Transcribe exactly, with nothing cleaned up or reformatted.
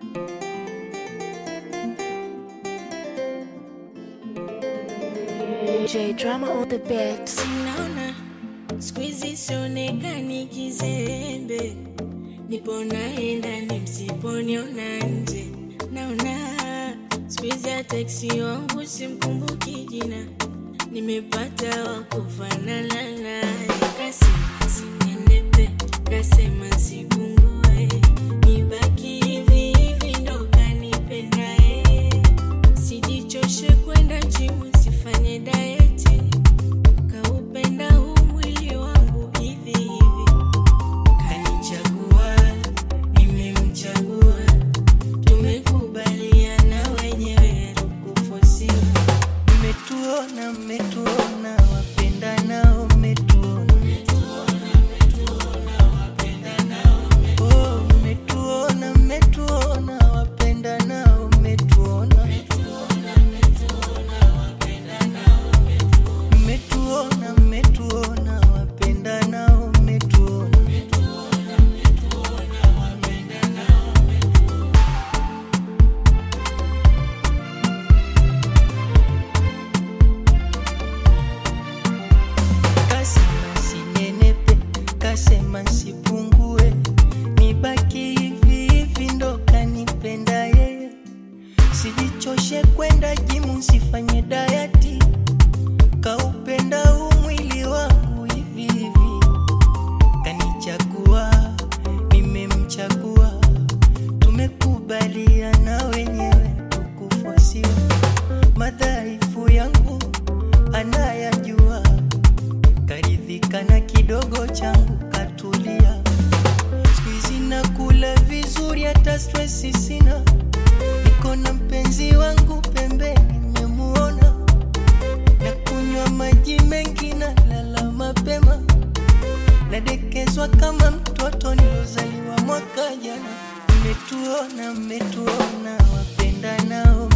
J Drama on the beat. Sinaona squeezy sionekani kizembe, nipo naenda ni msiponiona nje. Naona squeezy ya taxi wangu simkumbuki jina, nimepata wakufanana naye. Kasema sinenepe, kasema sipungue, nibaki hivi hivi ndo kanipendaye. Sijichoshe kwenda jimu, sifanye dieti, kaupenda huu mwili wangu hivi hivi. Kanichagua, nimemchagua, tumekubaliana wenyewe tukufosiwa. Mmetuona, mmetuona, wapenda nao mmetuona. Oh, mmetuona, mmetuona, wapenda nao mmetuona. Mmetuona, mmetuona, wapenda nao mmetuona. Kasema sinenepe, kasema sipungue, nibaki hivi hivi ndo kanipenda yeye. Sijichoshe kwenda jimu, sifanye dieti, kaupenda huu mwili wangu hivi hivi. Kanichagua, nimemchagua, tumekubaliana wenyewe tukufosiwa. Madhaifu yangu anayajua, karidhika na kidogo changu katulia. Squeezy nakula vizuri, hata stressi sina, niko na mpenzi wangu pembeni nimemuona. Na kunywa maji mengi na lala mapema, nadekezwa kama mtoto nilozaliwa mwaka jana. Mmetuona, mmetuona, wapenda nao